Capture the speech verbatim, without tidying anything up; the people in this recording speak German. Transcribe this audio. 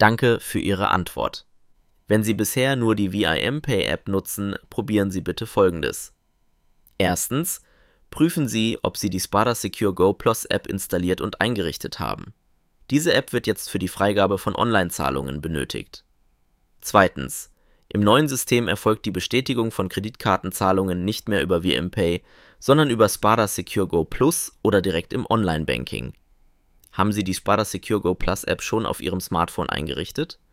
Danke für Ihre Antwort. Wenn Sie bisher nur die V I M Pay App nutzen, probieren Sie bitte Folgendes. Erstens, prüfen Sie, ob Sie die Spada Secure Go Plus App installiert und eingerichtet haben. Diese App wird jetzt für die Freigabe von Online-Zahlungen benötigt. Zweitens, im neuen System erfolgt die Bestätigung von Kreditkartenzahlungen nicht mehr über V I M Pay, sondern über Spada Secure Go Plus oder direkt im Online-Banking. Haben Sie die Spada Secure Go Plus App schon auf Ihrem Smartphone eingerichtet?